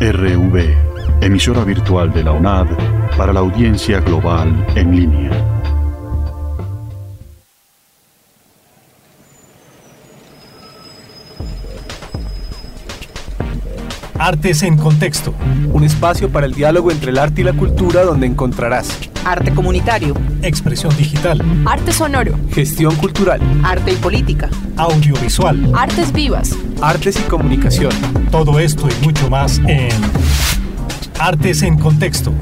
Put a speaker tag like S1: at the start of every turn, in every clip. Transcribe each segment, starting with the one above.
S1: RV, emisora virtual de la UNAD para la audiencia global en línea.
S2: Artes en Contexto, un espacio para el diálogo entre el arte y la cultura donde encontrarás
S3: arte comunitario,
S2: expresión digital,
S3: arte sonoro,
S2: gestión cultural,
S3: arte y política,
S2: audiovisual,
S3: artes vivas,
S2: artes y comunicación. Todo esto y mucho más en Artes en Contexto.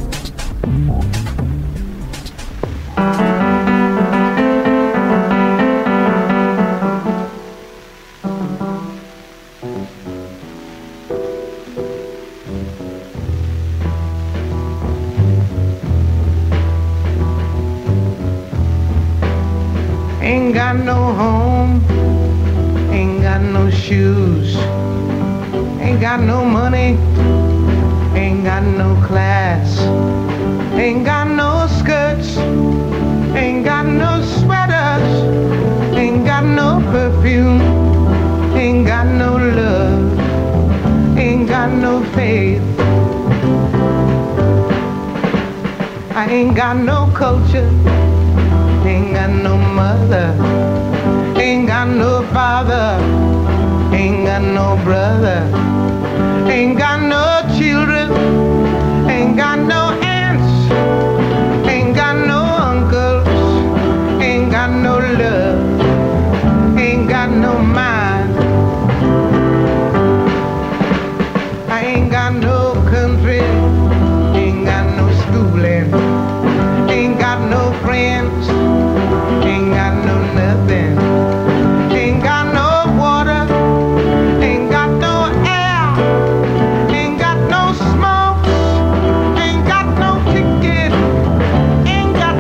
S4: Ain't got no home, ain't got no shoes, ain't got no money, ain't got no class, ain't got no skirts, ain't got no sweaters, ain't got no perfume, ain't got no love, ain't got no faith. I ain't got no culture, ain't got no mother, ain't got no father, ain't got no brother, ain't got no children, ain't got no aunts, ain't got no uncles, ain't got no love, ain't got no mind. I ain't got no country, ain't got no schooling, ain't got no friends, ain't got no nothing, ain't got no water, ain't got no air, ain't got no smoke, ain't got no ticket, ain't got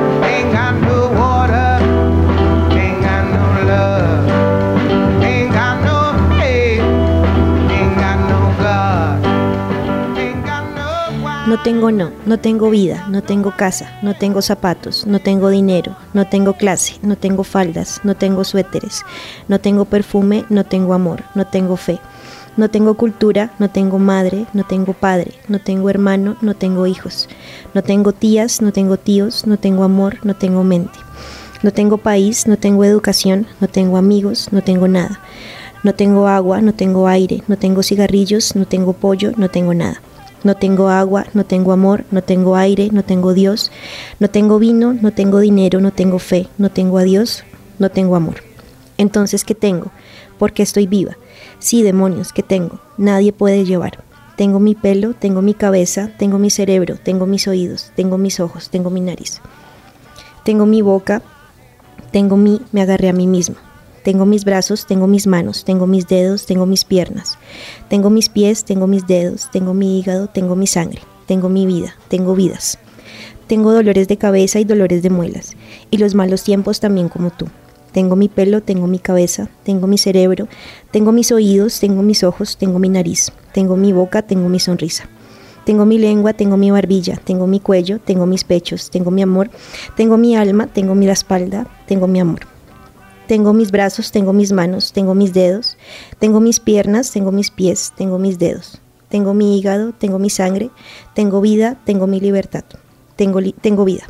S4: no water, ain't got no love, ain't got no faith, ain't got no God, ain't got no.
S5: No tengo vida, no tengo casa, no tengo zapatos, no tengo dinero, no tengo clase, no tengo faldas, no tengo suéteres, no tengo perfume, no tengo amor, no tengo fe, no tengo cultura, no tengo madre, no tengo padre, no tengo hermano, no tengo hijos, no tengo tías, no tengo tíos, no tengo amor, no tengo mente, no tengo país, no tengo educación, no tengo amigos, no tengo nada, no tengo agua, no tengo aire, no tengo cigarrillos, no tengo pollo, no tengo nada. No tengo agua, no tengo amor, no tengo aire, no tengo Dios, no tengo vino, no tengo dinero, no tengo fe, no tengo a Dios, no tengo amor. Entonces, ¿qué tengo? ¿Por qué estoy viva? Sí, demonios, ¿qué tengo? Nadie puede llevar. Tengo mi pelo, tengo mi cabeza, tengo mi cerebro, tengo mis oídos, tengo mis ojos, tengo mi nariz. Tengo mi boca, me agarré a mí misma. Tengo mis brazos, tengo mis manos, tengo mis dedos, tengo mis piernas. Tengo mis pies, tengo mis dedos, tengo mi hígado, tengo mi sangre. Tengo mi vida, tengo vidas. Tengo dolores de cabeza y dolores de muelas. Y los malos tiempos también como tú. Tengo mi pelo, tengo mi cabeza, tengo mi cerebro, tengo mis oídos, tengo mis ojos, tengo mi nariz. Tengo mi boca, tengo mi sonrisa. Tengo mi lengua, tengo mi barbilla, tengo mi cuello, tengo mis pechos, tengo mi amor, tengo mi alma, tengo mi espalda, tengo mi amor. Tengo mis brazos, tengo mis manos, tengo mis dedos, tengo mis piernas, tengo mis pies, tengo mis dedos. Tengo mi hígado, tengo mi sangre, tengo vida, tengo mi libertad. Tengo vida.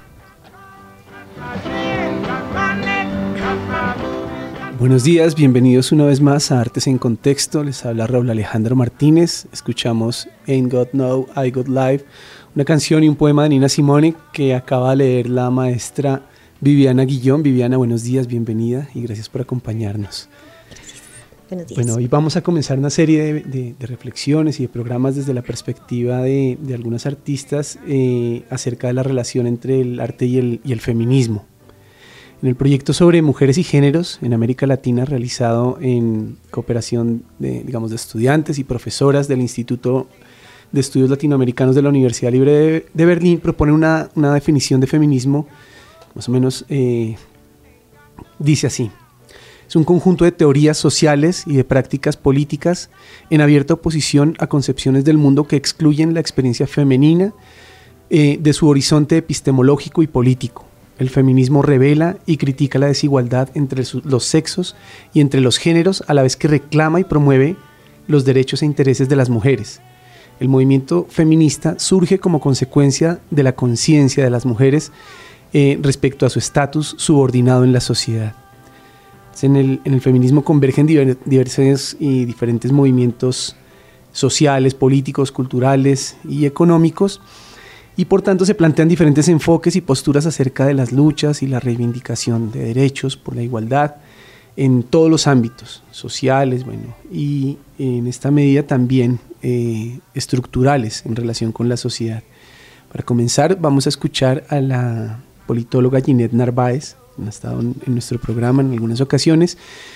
S2: Buenos días, bienvenidos una vez más a Artes en Contexto. Les habla Raúl Alejandro Martínez. Escuchamos Ain't Got No, I Got Life, una canción y un poema de Nina Simone que acaba de leer la maestra Viviana Guillón. Viviana, buenos días, bienvenida y gracias por acompañarnos.
S5: Gracias. Buenos días.
S2: Bueno, hoy vamos a comenzar una serie de reflexiones y de programas desde la perspectiva de algunas artistas acerca de la relación entre el arte y el feminismo. En el proyecto sobre mujeres y géneros en América Latina, realizado en cooperación de estudiantes y profesoras del Instituto de Estudios Latinoamericanos de la Universidad Libre de Berlín, propone una definición de feminismo más o menos dice así: es un conjunto de teorías sociales y de prácticas políticas en abierta oposición a concepciones del mundo que excluyen la experiencia femenina de su horizonte epistemológico y político. El feminismo revela y critica la desigualdad entre los sexos y entre los géneros, a la vez que reclama y promueve los derechos e intereses de las mujeres. el movimiento feminista surge como consecuencia de la conciencia de las mujeres respecto a su estatus subordinado en la sociedad. En el feminismo convergen diversos y diferentes movimientos sociales, políticos, culturales y económicos, y por tanto se plantean diferentes enfoques y posturas acerca de las luchas y la reivindicación de derechos por la igualdad en todos los ámbitos sociales, y en esta medida también estructurales en relación con la sociedad. Para comenzar, vamos a escuchar a la politóloga Ginette Narváez, que ha estado en nuestro programa en algunas ocasiones,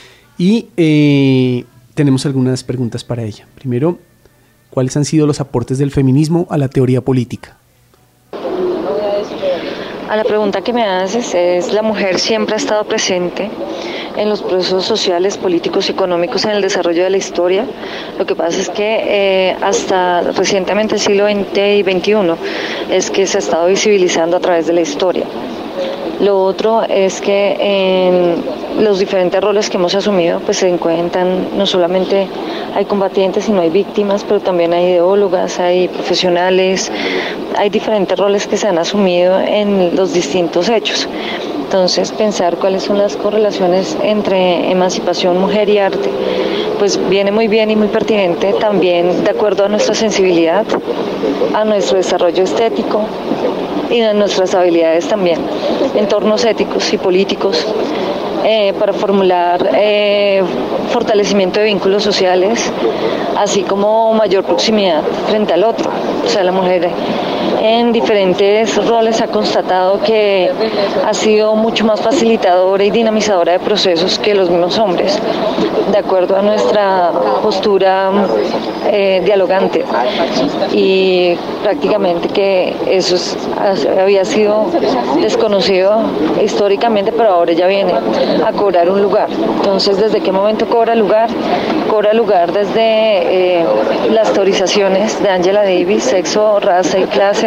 S2: y tenemos algunas preguntas para ella. Primero, ¿cuáles han sido los aportes del feminismo a la teoría política?
S6: A la pregunta que me haces es: la mujer siempre ha estado presente en los procesos sociales, políticos y económicos en el desarrollo de la historia. Lo que pasa es que hasta recientemente, el siglo XX y XXI, es que se ha estado visibilizando a través de la historia. Lo otro es que en los diferentes roles que hemos asumido, pues se encuentran, no solamente hay combatientes, sino hay víctimas, pero también hay ideólogas, hay profesionales, hay diferentes roles que se han asumido en los distintos hechos. Entonces, pensar cuáles son las correlaciones entre emancipación, mujer y arte, pues viene muy bien y muy pertinente también de acuerdo a nuestra sensibilidad, a nuestro desarrollo estético y a nuestras habilidades también, entornos éticos y políticos, para formular fortalecimiento de vínculos sociales, así como mayor proximidad frente al otro. O sea, la mujer en diferentes roles ha constatado que ha sido mucho más facilitadora y dinamizadora de procesos que los mismos hombres, de acuerdo a nuestra postura dialogante. Y prácticamente que eso había sido desconocido históricamente, pero ahora ya viene a cobrar un lugar. Entonces, ¿desde qué momento cobra lugar? Cobra lugar desde las teorizaciones de Angela Davis, sexo, raza y clase.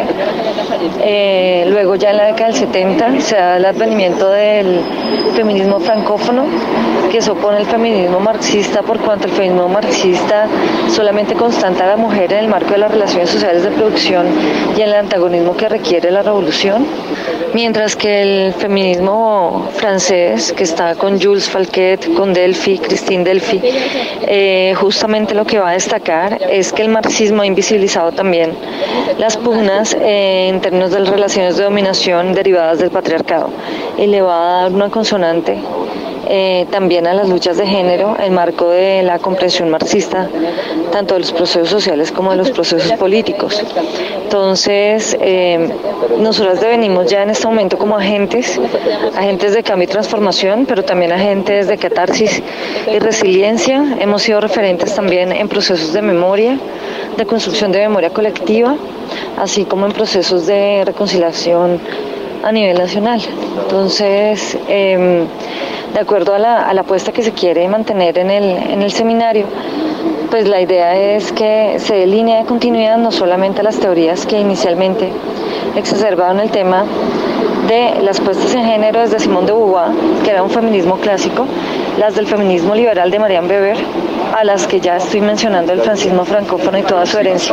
S6: Luego ya en la década del 70 se da el advenimiento del feminismo francófono, que se opone al feminismo marxista, por cuanto el feminismo marxista solamente constata a la mujer en el marco de las relaciones sociales de producción y en el antagonismo que requiere la revolución, mientras que el feminismo francés, que está con Jules Falquet, con Delphi, Christine Delphi, justamente lo que va a destacar es que el marxismo ha invisibilizado también las pugnas en términos de las relaciones de dominación derivadas del patriarcado, y le va a dar una consonante también a las luchas de género en marco de la comprensión marxista, tanto de los procesos sociales como de los procesos políticos. Entonces, nosotras devenimos ya en este momento como agentes de cambio y transformación, pero también agentes de catarsis y resiliencia. Hemos sido referentes también en procesos de memoria, de construcción de memoria colectiva, así como en procesos de reconciliación a nivel nacional. Entonces, de acuerdo a la apuesta que se quiere mantener en el seminario, pues la idea es que se dé línea de continuidad no solamente a las teorías que inicialmente exacerbaban el tema de las puestas en género desde Simone de Beauvoir, que era un feminismo clásico, las del feminismo liberal de Marianne Weber, a las que ya estoy mencionando el franquismo francófono y toda su herencia.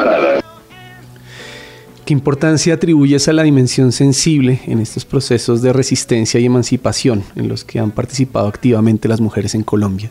S2: ¿Qué importancia atribuyes a la dimensión sensible en estos procesos de resistencia y emancipación en los que han participado activamente las mujeres en Colombia?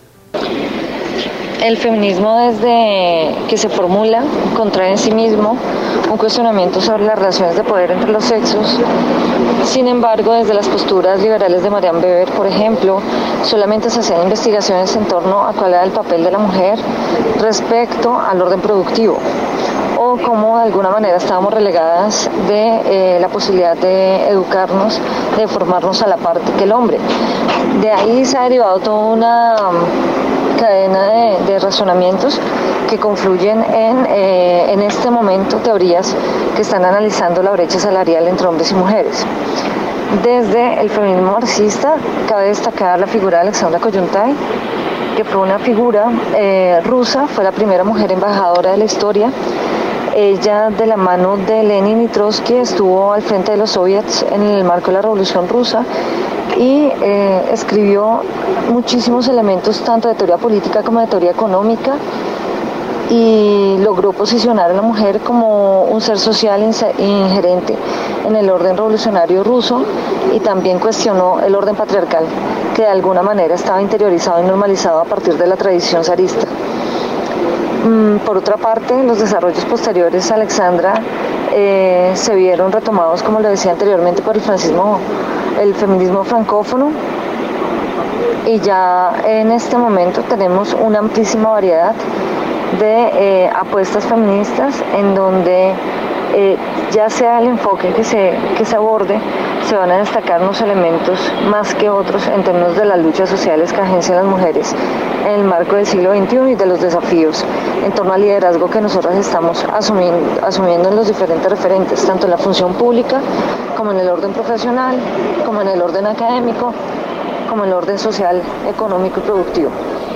S6: El feminismo, desde que se formula, contrae en sí mismo un cuestionamiento sobre las relaciones de poder entre los sexos. Sin embargo, desde las posturas liberales de Marianne Weber, por ejemplo, solamente se hacían investigaciones en torno a cuál era el papel de la mujer respecto al orden productivo, o cómo de alguna manera estábamos relegadas de la posibilidad de educarnos, de formarnos a la par que el hombre. De ahí se ha derivado toda una cadena de razonamientos que confluyen en este momento teorías que están analizando la brecha salarial entre hombres y mujeres. Desde el feminismo marxista cabe destacar la figura de Alexandra Kollontai, que fue una figura rusa, fue la primera mujer embajadora de la historia. Ella, de la mano de Lenin y Trotsky, estuvo al frente de los soviets en el marco de la Revolución Rusa y escribió muchísimos elementos tanto de teoría política como de teoría económica, y logró posicionar a la mujer como un ser social ingerente en el orden revolucionario ruso, y también cuestionó el orden patriarcal, que de alguna manera estaba interiorizado y normalizado a partir de la tradición zarista. Por otra parte, los desarrollos posteriores a Alexandra se vieron retomados, como lo decía anteriormente, por el feminismo francófono, y ya en este momento tenemos una amplísima variedad de apuestas feministas en donde ya sea el enfoque que se aborde, se van a destacar unos elementos más que otros en términos de las luchas sociales que agencian las mujeres en el marco del siglo XXI y de los desafíos en torno al liderazgo que nosotras estamos asumiendo en los diferentes referentes, tanto en la función pública como en el orden profesional, como en el orden académico, como en el orden social, económico y productivo.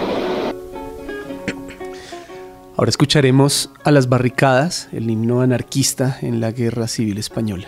S2: Ahora escucharemos a Las Barricadas, el himno anarquista en la Guerra Civil Española.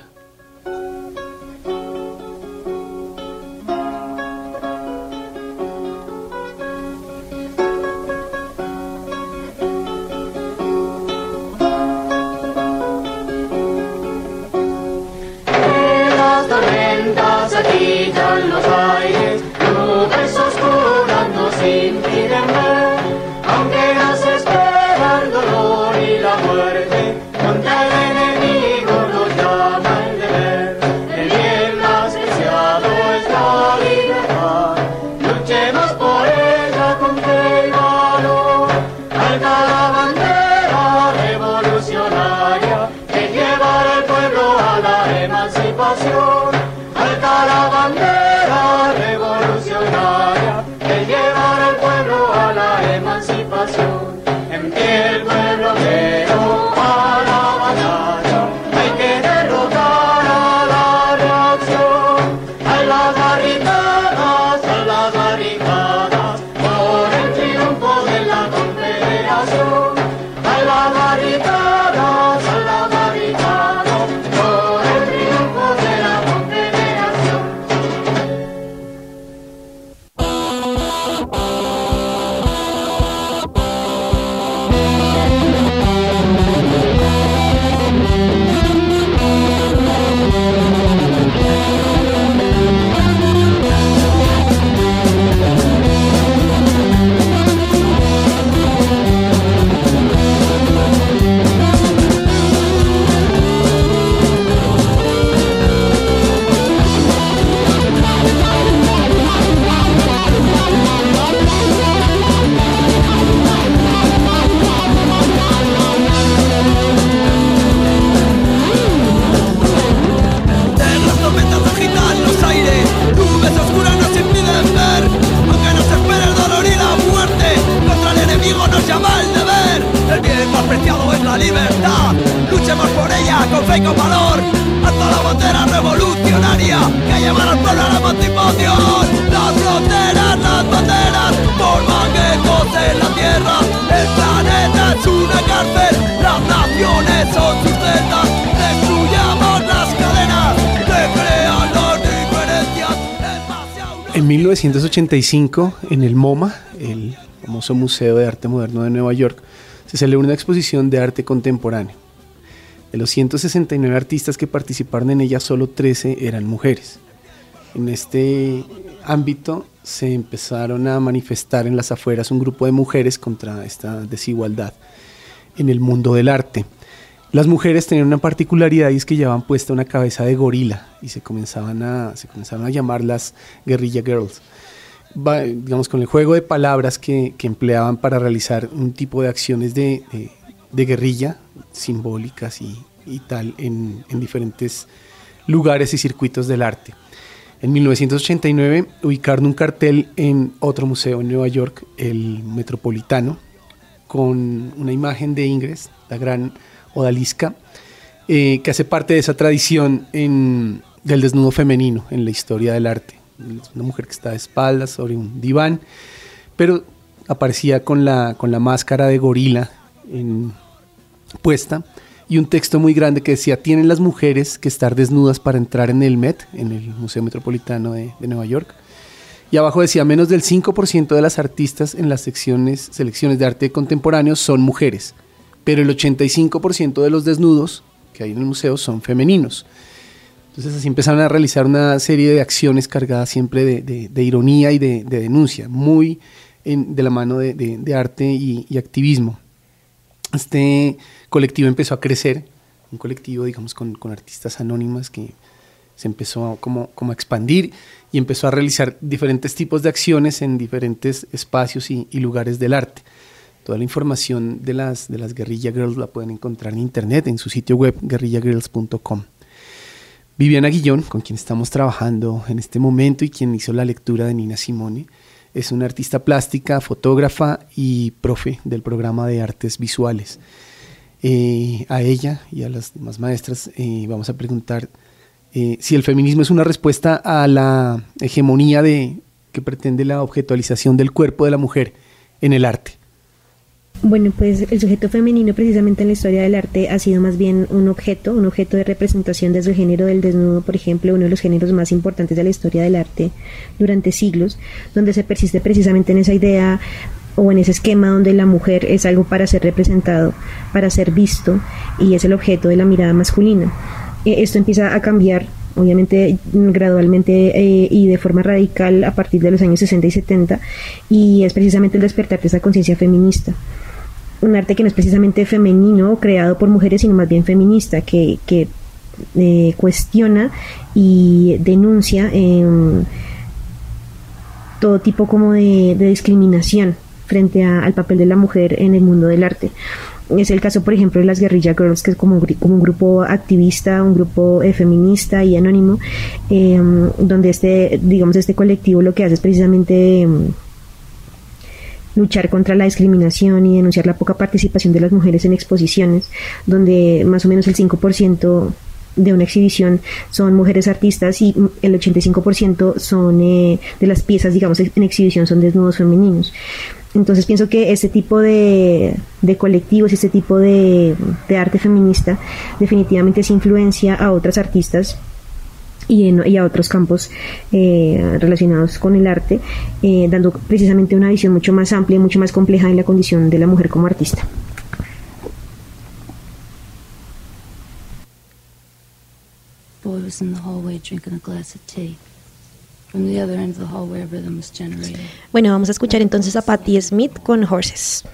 S7: Las tormentas agitan los aires, nubes oscuras nos impiden ver, aunque nos espera el dolor y la muerte, contra el enemigo nos llama el deber. El bien más preciado es la libertad, luchemos por ella con fe y valor. Alta la bandera revolucionaria que llevará al pueblo a la emancipación. Alta la bandera revolucionaria que llevará al pueblo a la emancipación. En pie el pueblo obrero a la batalla, hay que derrotar a la reacción. A las barricadas, por el triunfo de la confederación. A las barricadas, por el triunfo de la confederación.
S8: Las tormentas agitan los aires, nubes oscuras nos impiden ver, aunque nos espera el dolor y la muerte, contra el enemigo nos llama el deber. El bien más preciado es la libertad, luchemos por ella con fe y con valor. Alza la bandera revolucionaria que llevará al pueblo a la emancipación. Las fronteras, las banderas forman ecos en la tierra. El planeta es una cárcel, las naciones son sus celdas. Destruyamos las cadenas que crean las diferencias.
S2: En 1985, en el MoMA, el famoso Museo de Arte Moderno de Nueva York, se celebró una exposición de arte contemporáneo. De los 169 artistas que participaron en ella, solo 13 eran mujeres. En este ámbito se empezaron a manifestar en las afueras un grupo de mujeres contra esta desigualdad en el mundo del arte. Las mujeres tenían una particularidad, y es que llevaban puesta una cabeza de gorila y se comenzaron a llamar las Guerrilla Girls. Digamos, con el juego de palabras que empleaban para realizar un tipo de acciones de guerrilla simbólicas y tal en diferentes lugares y circuitos del arte. En 1989 ubicaron un cartel en otro museo en Nueva York, el Metropolitano, con una imagen de Ingres, la gran odalisca, que hace parte de esa tradición del desnudo femenino en la historia del arte. Una mujer que está de espaldas sobre un diván, pero aparecía con la máscara de gorila puesta, y un texto muy grande que decía: tienen las mujeres que estar desnudas para entrar en el Met, en el Museo Metropolitano de Nueva York. Y abajo decía, menos del 5% de las artistas en las selecciones de arte contemporáneo son mujeres, pero el 85% de los desnudos que hay en el museo son femeninos. Entonces así empezaron a realizar una serie de acciones cargadas siempre de ironía y de denuncia, muy de la mano de arte y activismo. Este colectivo empezó a crecer, un colectivo, digamos, con artistas anónimas que se empezó como a expandir y empezó a realizar diferentes tipos de acciones en diferentes espacios y lugares del arte. Toda la información de las Guerrilla Girls la pueden encontrar en internet, en su sitio web guerrillagirls.com. Viviana Guillón, con quien estamos trabajando en este momento y quien hizo la lectura de Nina Simone, es una artista plástica, fotógrafa y profe del programa de artes visuales. A ella y a las demás maestras vamos a preguntar si el feminismo es una respuesta a la hegemonía que pretende la objetualización del cuerpo de la mujer en el arte.
S5: Bueno, pues el sujeto femenino precisamente en la historia del arte ha sido más bien un objeto de representación desde el género del desnudo, por ejemplo, uno de los géneros más importantes de la historia del arte durante siglos, donde se persiste precisamente en esa idea o en ese esquema donde la mujer es algo para ser representado, para ser visto, y es el objeto de la mirada masculina. Esto empieza a cambiar, obviamente gradualmente y de forma radical a partir de los años 60 y 70, y es precisamente el despertar de esa conciencia feminista. Un arte que no es precisamente femenino, creado por mujeres, sino más bien feminista, que cuestiona y denuncia todo tipo como de discriminación frente al papel de la mujer en el mundo del arte. Es el caso, por ejemplo, de las Guerrilla Girls, que es como un grupo activista, un grupo feminista y anónimo, donde este colectivo lo que hace es precisamente luchar contra la discriminación y denunciar la poca participación de las mujeres en exposiciones, donde más o menos el 5% de una exhibición son mujeres artistas y el 85% son de las piezas, digamos, en exhibición son desnudos femeninos. Entonces pienso que este tipo de colectivos, este tipo de arte feminista definitivamente se influencia a otras artistas y a otros campos relacionados con el arte, dando precisamente una visión mucho más amplia y mucho más compleja de la condición de la mujer como artista.
S9: Boy was in the hallway drinking a glass of tea. From the other end of the hallway, a rhythm was generated.
S5: Bueno, vamos a escuchar entonces a Patti Smith con Horses.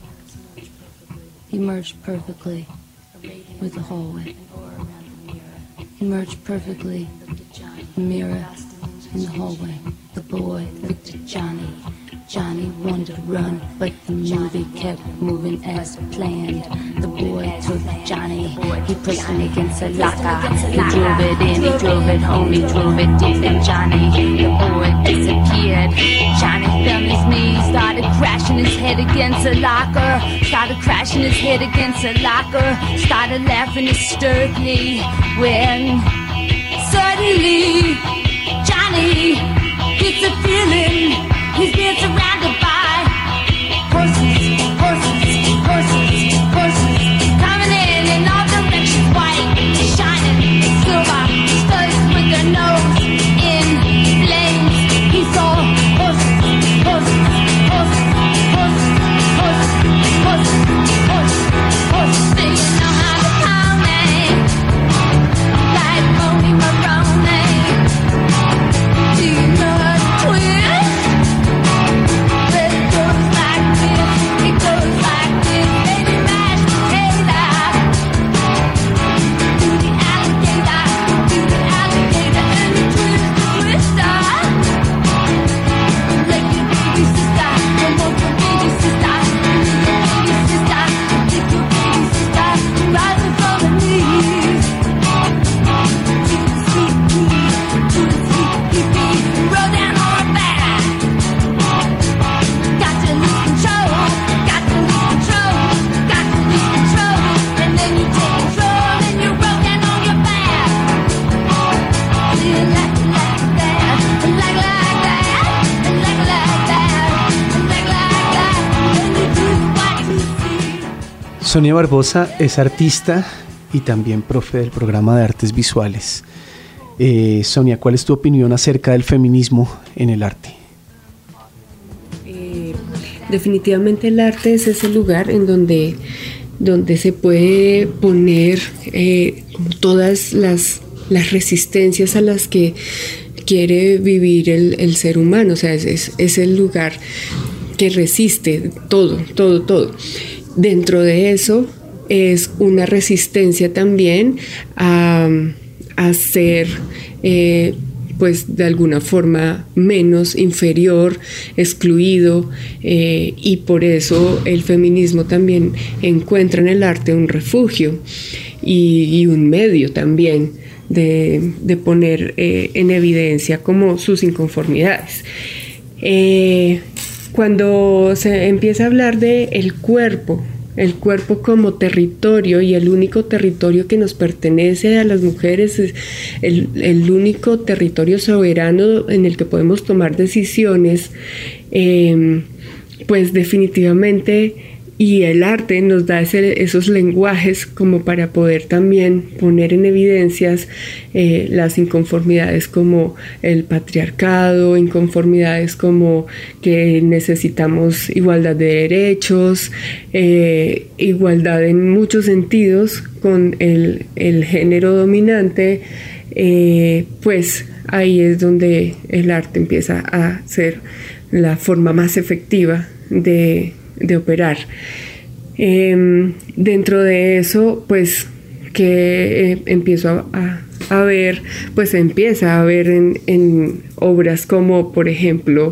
S9: He merged perfectly with the hallway. He merged perfectly, the mirror in the hallway. The boy looked at Johnny. Johnny wanted to run, but the movie kept moving as planned. The boy took Johnny, he pushed him against a locker. He drove it in, he drove it home, he drove it deep in Johnny. The boy disappeared. Johnny fell on his knees, started crashing his head against a locker. Started crashing his head against a locker. Started laughing hysterically when suddenly Johnny gets a feeling. He's being surrounded by horses, horses, horses, horses, coming in all directions, white, shining, silver, studs with their nose in flames. He saw horses, horses, horses, horses, horses, horses, horses, horses. Do you know how to pony? Like Pony Maroney. Do you know how to twist?
S2: Sonia Barbosa es artista y también profe del programa de artes visuales. Sonia, ¿cuál es tu opinión acerca del feminismo en el arte?
S10: definitivamente el arte es ese lugar en donde se puede poner como todas las resistencias a las que quiere vivir el ser humano. O sea, es el lugar que resiste todo. Dentro de eso es una resistencia también a ser pues de alguna forma menos, inferior, excluido, y por eso el feminismo también encuentra en el arte un refugio y un medio también de poner en evidencia como sus inconformidades. Cuando se empieza a hablar de el cuerpo como territorio y el único territorio que nos pertenece a las mujeres, es el único territorio soberano en el que podemos tomar decisiones, pues definitivamente, y el arte nos da esos lenguajes como para poder también poner en evidencias las inconformidades como el patriarcado, inconformidades como que necesitamos igualdad de derechos, igualdad en muchos sentidos con el género dominante, pues ahí es donde el arte empieza a ser la forma más efectiva de operar. Dentro de eso, pues que empiezo a ver, pues empieza a ver en obras como, por ejemplo,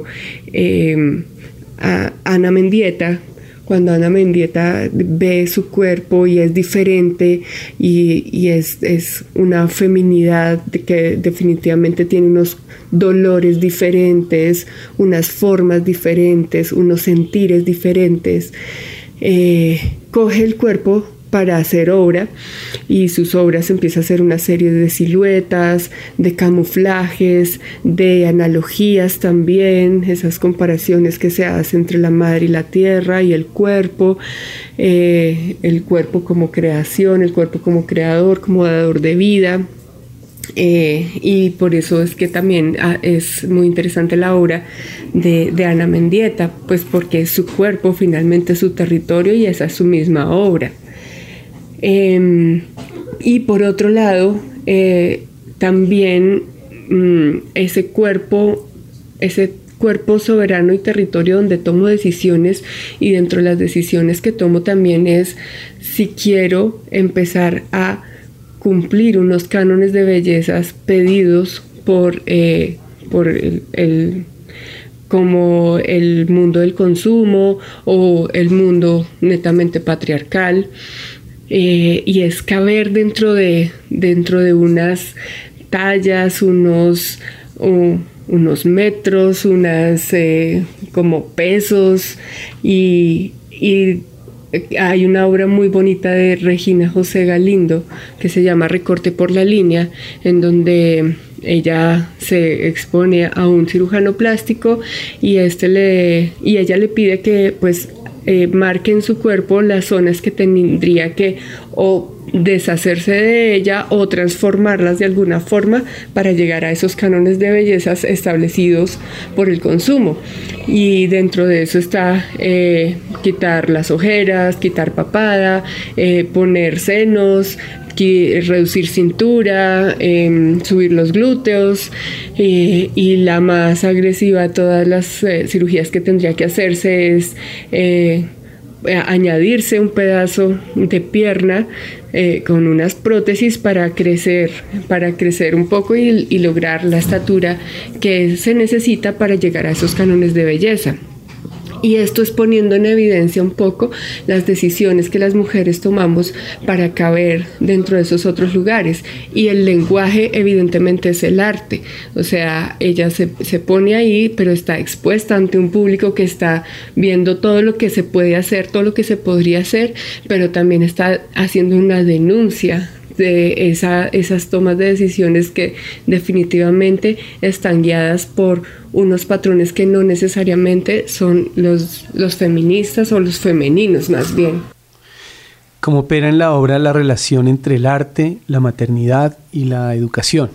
S10: a Ana Mendieta. Cuando Ana Mendieta ve su cuerpo y es diferente y es una feminidad que definitivamente tiene unos dolores diferentes, unas formas diferentes, unos sentires diferentes, coge el cuerpo para hacer obra, y sus obras empieza a hacer una serie de siluetas, de camuflajes, de analogías también, esas comparaciones que se hacen entre la madre y la tierra y el cuerpo como creación, el cuerpo como creador, como dador de vida. Y por eso es que también es muy interesante la obra de Ana Mendieta, pues porque es su cuerpo finalmente su territorio y esa es su misma obra. Y por otro lado, también ese cuerpo soberano y territorio donde tomo decisiones, y dentro de las decisiones que tomo también es si quiero empezar a cumplir unos cánones de bellezas pedidos por como el mundo del consumo o el mundo netamente patriarcal, y es caber dentro de unas tallas, unos metros, unas como pesos, y hay una obra muy bonita de Regina José Galindo que se llama Recorte por la línea, en donde ella se expone a un cirujano plástico y ella le pide que pues marque en su cuerpo las zonas que tendría que o deshacerse de ella o transformarlas de alguna forma para llegar a esos cánones de bellezas establecidos por el consumo. Y dentro de eso está quitar las ojeras, quitar papada, poner senos, reducir cintura, subir los glúteos, y la más agresiva de todas las cirugías que tendría que hacerse es añadirse un pedazo de pierna con unas prótesis para crecer un poco y lograr la estatura que se necesita para llegar a esos cánones de belleza. Y esto es poniendo en evidencia un poco las decisiones que las mujeres tomamos para caber dentro de esos otros lugares. Y el lenguaje evidentemente es el arte. O sea, ella se pone ahí, pero está expuesta ante un público que está viendo todo lo que se puede hacer, todo lo que se podría hacer, pero también está haciendo una denuncia de esas tomas de decisiones que definitivamente están guiadas por unos patrones que no necesariamente son los feministas o los femeninos, más bien.
S2: ¿Cómo opera en la obra la relación entre el arte, la maternidad y la educación?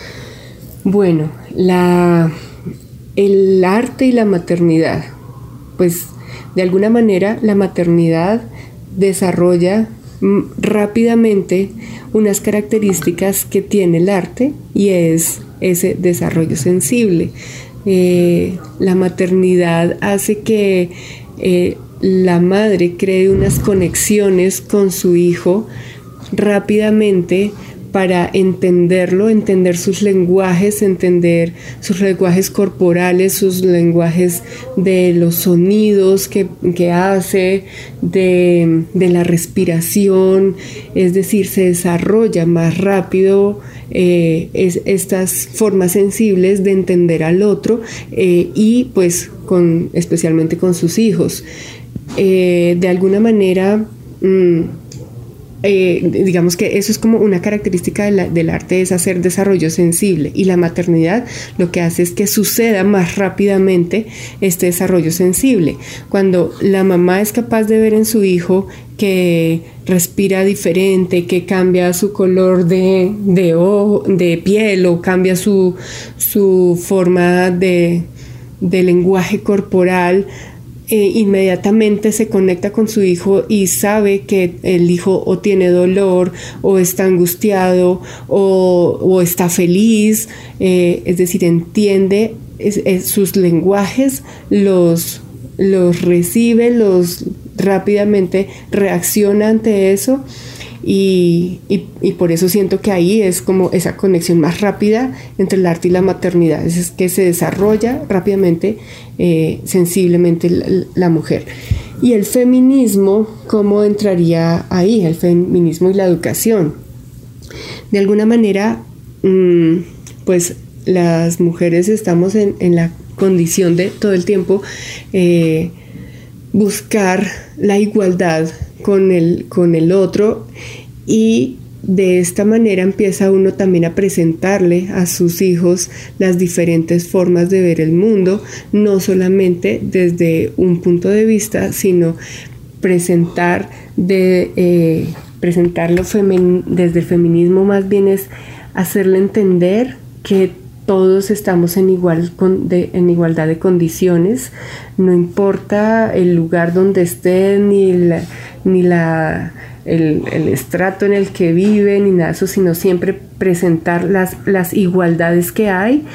S10: Bueno, el arte y la maternidad pues de alguna manera la maternidad desarrolla rápidamente unas características que tiene el arte, y es ese desarrollo sensible. La maternidad hace que la madre cree unas conexiones con su hijo rápidamente para entenderlo, entender sus lenguajes corporales, sus lenguajes de los sonidos que hace, de la respiración, es decir, se desarrolla más rápido estas formas sensibles de entender al otro, y pues especialmente con sus hijos. De alguna manera, digamos que eso es como una característica del arte, es hacer desarrollo sensible, y la maternidad lo que hace es que suceda más rápidamente este desarrollo sensible. Cuando la mamá es capaz de ver en su hijo que respira diferente, que cambia su color de piel, o cambia su forma de lenguaje corporal, inmediatamente se conecta con su hijo y sabe que el hijo o tiene dolor, o está angustiado, o está feliz, es decir, entiende sus lenguajes, los recibe, rápidamente reacciona ante eso, y por eso siento que ahí es como esa conexión más rápida entre el arte y la maternidad, es que se desarrolla rápidamente, sensiblemente la mujer. Y el feminismo, ¿cómo entraría ahí? El feminismo y la educación. De alguna manera, pues las mujeres estamos en la condición de todo el tiempo buscar la igualdad con el otro, y de esta manera empieza uno también a presentarle a sus hijos las diferentes formas de ver el mundo, no solamente desde un punto de vista, sino presentarlo desde el feminismo, más bien es hacerle entender que todos estamos en igualdad de condiciones, no importa el lugar donde estén, ni el estrato en el que viven, ni nada de eso, sino siempre presentar las igualdades que hay.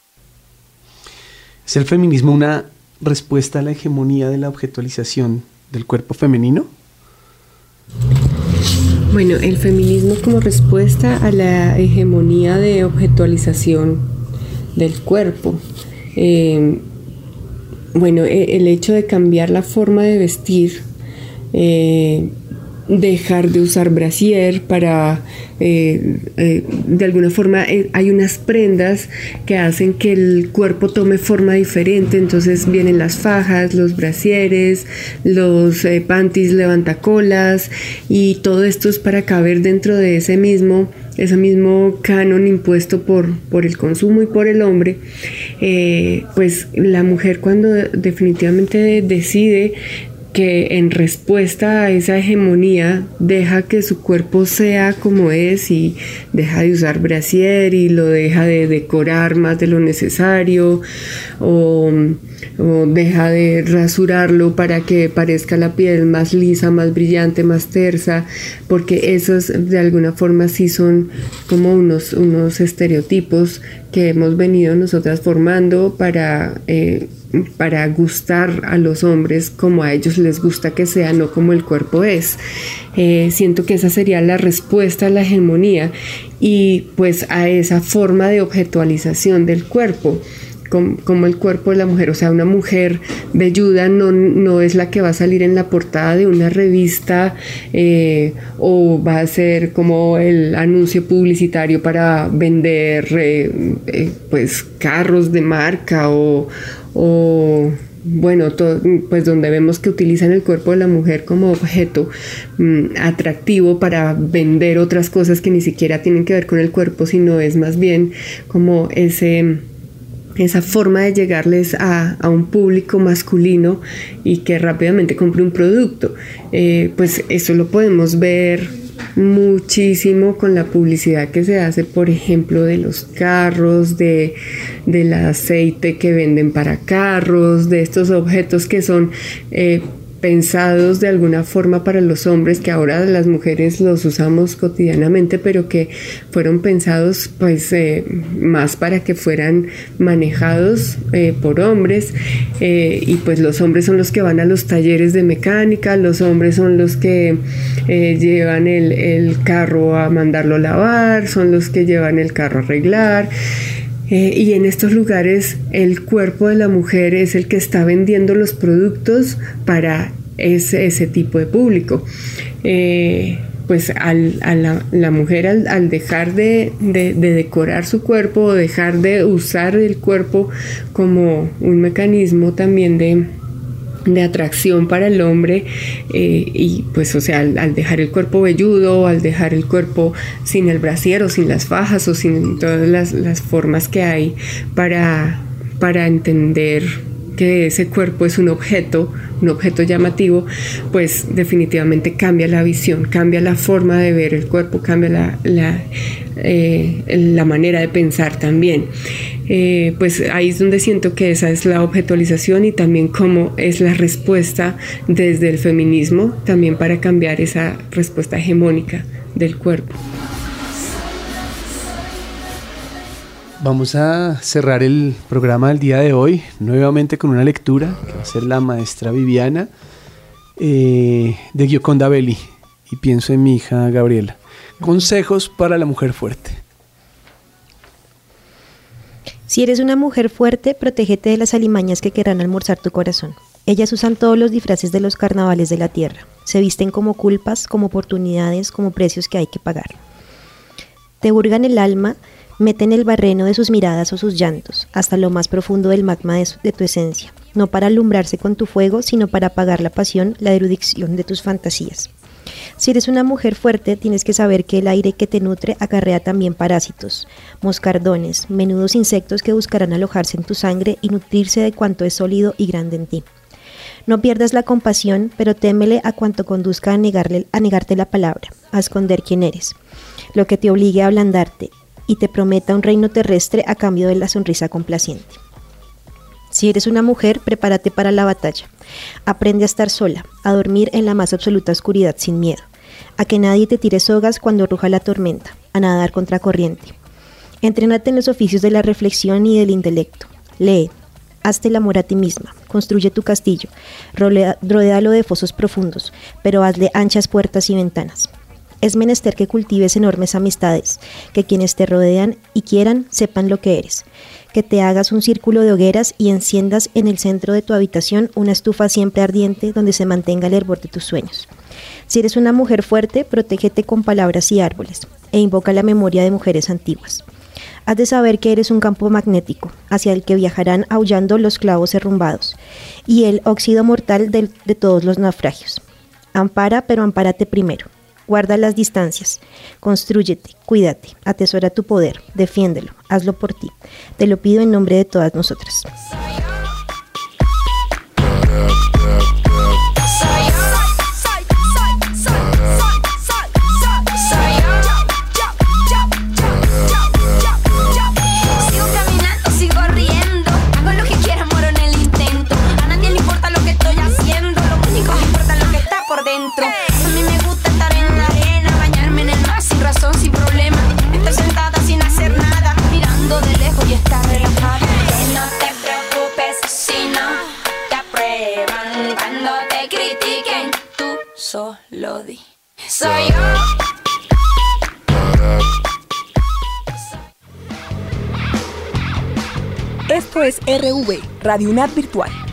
S2: ¿Es el feminismo una respuesta a la hegemonía de la objetualización del cuerpo femenino?
S10: Bueno, el feminismo como respuesta a la hegemonía de objetualización del cuerpo. Bueno, el hecho de cambiar la forma de vestir, dejar de usar brasier para, de alguna forma, hay unas prendas que hacen que el cuerpo tome forma diferente, entonces vienen las fajas, los brasieres, los panties levantacolas, y todo esto es para caber dentro de ese mismo canon impuesto por el consumo y por el hombre. Pues la mujer, cuando definitivamente decide que en respuesta a esa hegemonía deja que su cuerpo sea como es, y deja de usar brasier y lo deja de decorar más de lo necesario, o deja de rasurarlo para que parezca la piel más lisa, más brillante, más tersa, porque esos de alguna forma sí son como unos estereotipos que hemos venido nosotras formando para gustar a los hombres como a ellos les gusta que sea, no como el cuerpo es. Siento que esa sería la respuesta a la hegemonía, y pues a esa forma de objetualización del cuerpo, como el cuerpo de la mujer. O sea, una mujer velluda no es la que va a salir en la portada de una revista, o va a ser como el anuncio publicitario para vender pues carros de marca, o bueno, pues donde vemos que utilizan el cuerpo de la mujer como objeto atractivo para vender otras cosas que ni siquiera tienen que ver con el cuerpo, sino es más bien como esa forma de llegarles a un público masculino y que rápidamente compre un producto. Pues eso lo podemos ver muchísimo con la publicidad que se hace, por ejemplo, de los carros, del aceite que venden para carros, de estos objetos que son pensados de alguna forma para los hombres, que ahora las mujeres los usamos cotidianamente, pero que fueron pensados pues más para que fueran manejados por hombres, y pues los hombres son los que van a los talleres de mecánica, los hombres son los que llevan el carro a mandarlo a lavar, son los que llevan el carro a arreglar. Y en estos lugares el cuerpo de la mujer es el que está vendiendo los productos para ese tipo de público. Pues a la mujer al dejar de decorar su cuerpo, o dejar de usar el cuerpo como un mecanismo también de atracción para el hombre, y pues o sea al dejar el cuerpo velludo, al dejar el cuerpo sin el brasier o sin las fajas o sin todas las formas que hay para entender que ese cuerpo es un objeto llamativo, pues definitivamente cambia la visión, cambia la forma de ver el cuerpo, cambia la manera de pensar también. Pues ahí es donde siento que esa es la objetualización, y también cómo es la respuesta desde el feminismo también para cambiar esa respuesta hegemónica del cuerpo.
S2: Vamos a cerrar el programa del día de hoy nuevamente con una lectura que va a ser la maestra Viviana, de Gioconda Belli, y pienso en mi hija Gabriela. Consejos para la mujer fuerte.
S5: Si eres una mujer fuerte, protégete de las alimañas que querrán almorzar tu corazón. Ellas usan todos los disfraces de los carnavales de la tierra. Se visten como culpas, como oportunidades, como precios que hay que pagar. Te hurgan el alma, meten el barreno de sus miradas o sus llantos, hasta lo más profundo del magma de tu esencia, no para alumbrarse con tu fuego, sino para apagar la pasión, la erudición de tus fantasías. Si eres una mujer fuerte, tienes que saber que el aire que te nutre acarrea también parásitos, moscardones, menudos insectos que buscarán alojarse en tu sangre y nutrirse de cuanto es sólido y grande en ti. No pierdas la compasión, pero témele a cuanto conduzca a negarte la palabra, a esconder quién eres, lo que te obligue a ablandarte y te prometa un reino terrestre a cambio de la sonrisa complaciente. Si eres una mujer, prepárate para la batalla. Aprende a estar sola, a dormir en la más absoluta oscuridad sin miedo, a que nadie te tire sogas cuando ruja la tormenta, a nadar contracorriente. Entrénate en los oficios de la reflexión y del intelecto. Lee, hazte el amor a ti misma, construye tu castillo, rodéalo de fosos profundos, pero hazle anchas puertas y ventanas. Es menester que cultives enormes amistades, que quienes te rodean y quieran sepan lo que eres, que te hagas un círculo de hogueras y enciendas en el centro de tu habitación una estufa siempre ardiente donde se mantenga el hervor de tus sueños. Si eres una mujer fuerte, protégete con palabras y árboles, e invoca la memoria de mujeres antiguas. Has de saber que eres un campo magnético, hacia el que viajarán aullando los clavos derrumbados, y el óxido mortal de todos los naufragios. Ampara, pero ampárate primero. Guarda las distancias, constrúyete, cuídate, atesora tu poder, defiéndelo, hazlo por ti. Te lo pido en nombre de todas nosotras.
S11: Sigo caminando, sigo riendo, hago lo que quiera, muero en el intento. A nadie le importa lo que estoy haciendo, lo único que importa es lo que está por dentro. A mí me gusta estar en la arena, bañarme en el mar sin razón, sin problema, estar sentada sin hacer nada, mirando de lejos y estar relajada. No te preocupes si no te aprueban, cuando te critiquen, tú solo di, soy yo.
S3: Esto es RV, Radio UNAD Virtual.